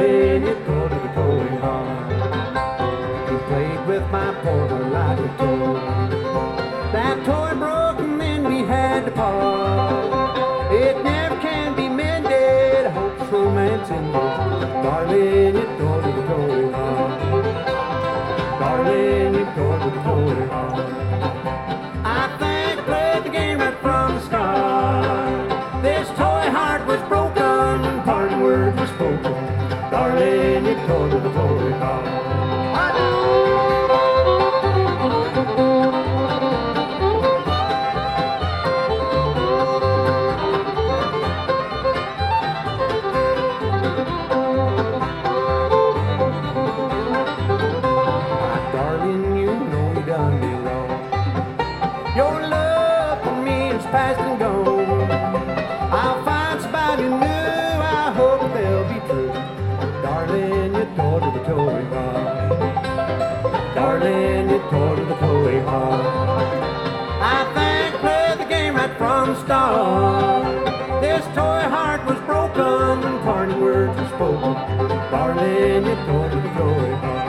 Darling, you go to the toy hall. You played with my porter like a toy. That toy broke and then we had to part. It never can be mended. I hope this romance ended. Darling, you go to the toy hall. Darling, you go to the toy hall. I think I played the game right from the start. This toy heart was broken and parting words were spoken. Darling, you go to the toy hall. Your love for me is past and gone. I'll find somebody new, I hope they'll be true. Darling, you go to the toy hall. Darling, you go to the toy hall. I think I played the game right from the start. This toy heart was broken and parting words were spoken. Darling, you go to the toy hall.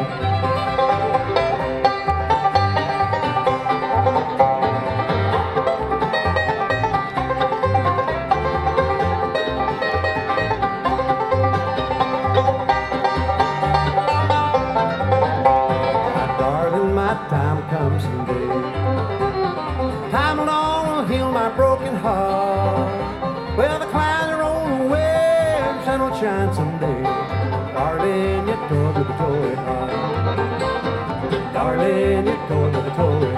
Time comes someday. Time alone will heal my broken heart. Well, the clouds are rolling away, the sun will shine someday. Darling, you go to the toy hall. Darling, you go to the toy hall.